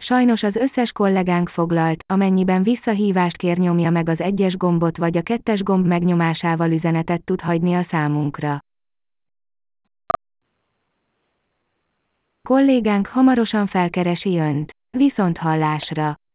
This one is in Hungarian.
Sajnos az összes kollégánk foglalt, amennyiben visszahívást kér, nyomja meg az 1-es gombot vagy a 2-es gomb megnyomásával üzenetet tud hagyni a számunkra. Kollégánk hamarosan felkeresi Önt. Viszonthallásra!